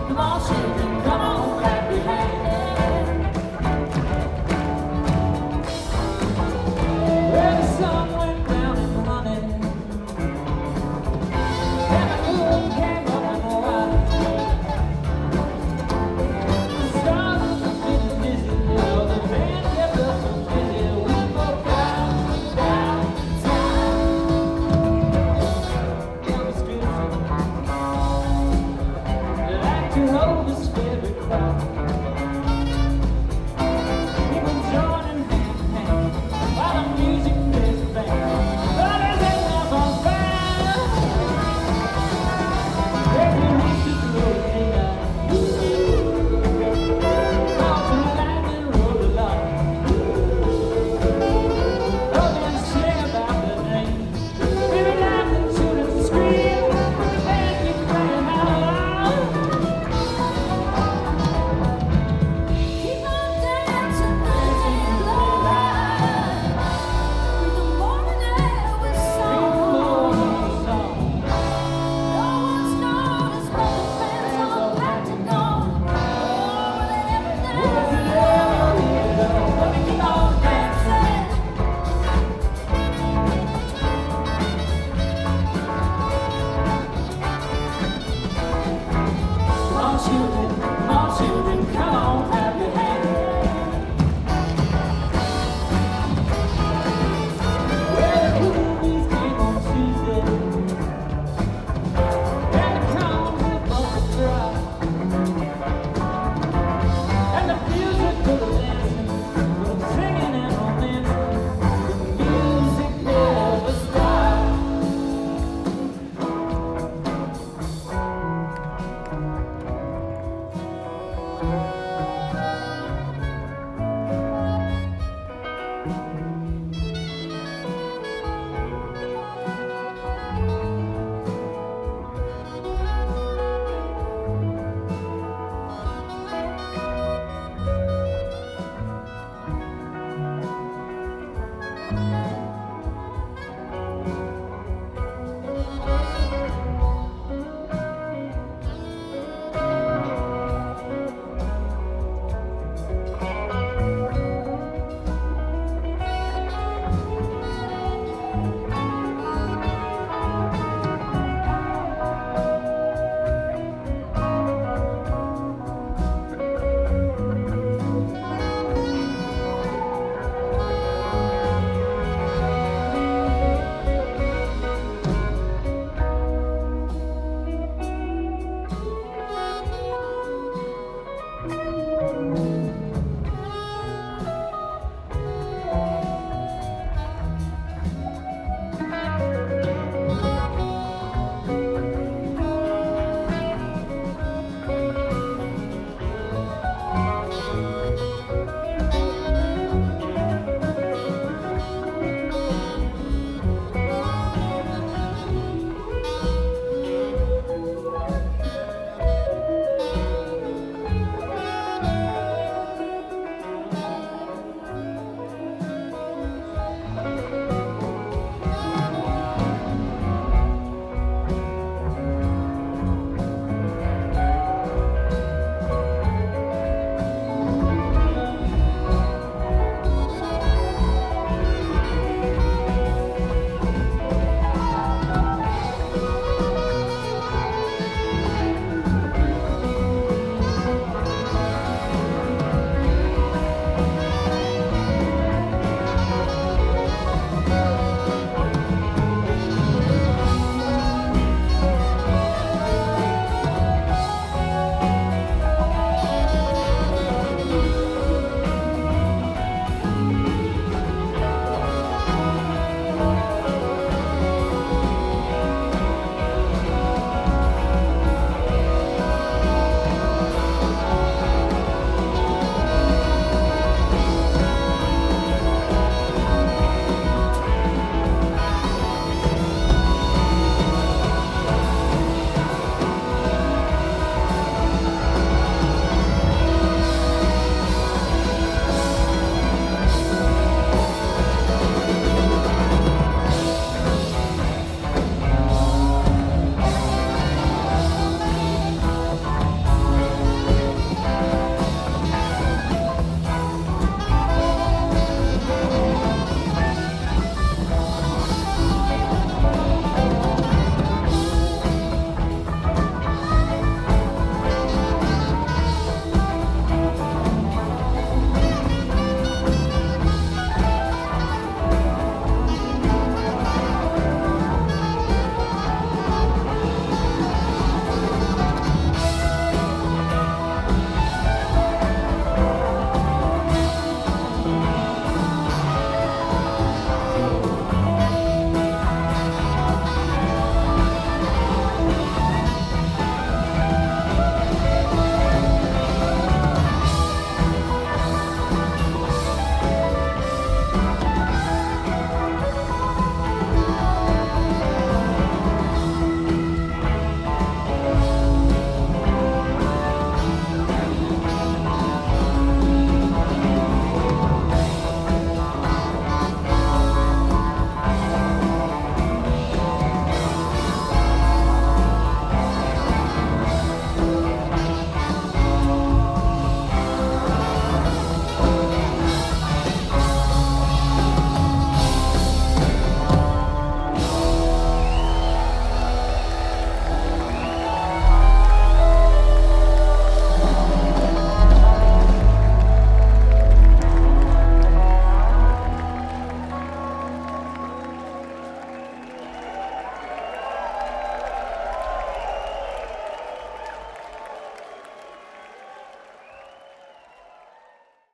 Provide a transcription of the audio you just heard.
Come on, children, come on, clap your hands. Well, the sun went down in honey, and the moon came up and wide. The stars were getting dizzy, the band kept us so busy. We go down, down, down the street. They like to hold this favorite crowd. People joining hand in hand while the music plays the band. Brothers and love on fire. Every week to blow the daylight. Call to lightning, roll the light. Oh, then sing about the name. Baby, laughing, children scream. The band keeps playing out loud. Keep on dancing, dancing, Lord. With the morning air with song. No one's noticed, but the fans are back to gone. Oh, will it ever die? Let me keep on dancing. Come on, children, come on, children, come on.